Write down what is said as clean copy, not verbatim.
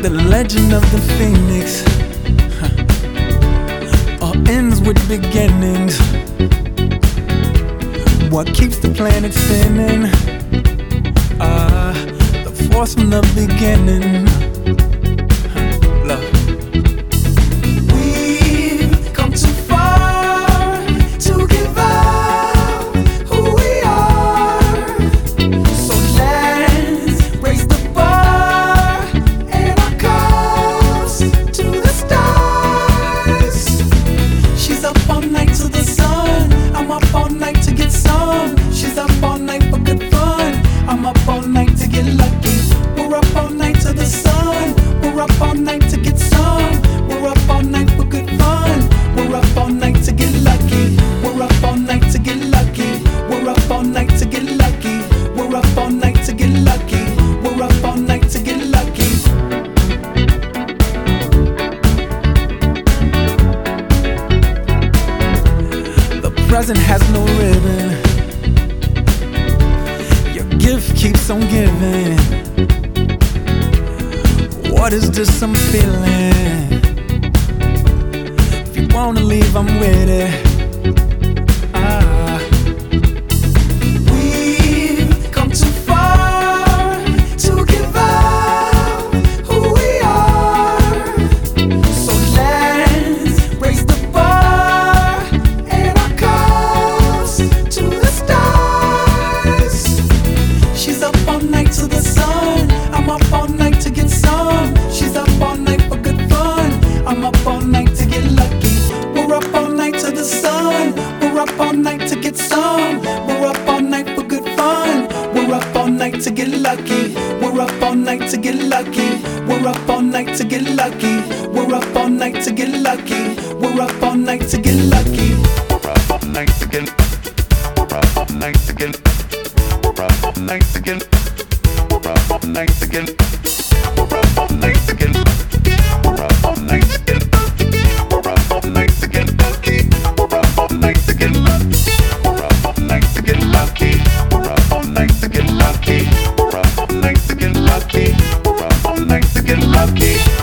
The legend of the phoenix all ends with beginnings. What keeps the planet spinning? The force from the beginning. Love. We've come too far to give up who we are. So let's raise the bar and our cups to the stars. She's up all night to the sun. I'm up all night to get some. She's up all night for good fun. I'm up all night to get lucky. We're up all night to the sun. We're up all night to get some. We're up all night for good fun. We're up all night to get lucky. We're up all night to get lucky. We're up all night to get lucky. We're up all night to get lucky. We're up all night to get lucky. The present has no ribbon. Your gift keeps on giving. What is this I'm feeling? If you wanna leave, I'm with it. We've come too far to give up who we are. So let's raise the bar and our cups to the stars. She's up all night to the sun. I'm up all night to get some. She's up all night for good fun. I'm up all night to get lucky. We're up all night to the sun. We're up all night to get some. We're up all night for good fun. We're up all night to get lucky. We're up all night to get lucky. We're up all night to get lucky. We're up all night to get lucky. We're up all night to get lucky. We're up all night to get. We're up all night to get. We're up all night to get. We're up all night to get. We're up all night to get. We're up all night to get. We're up all night to get lucky. We're up all night to get lucky. We're up all night to get lucky. We're up all night to get lucky. We're up all night to get lucky. We're up all night to get lucky.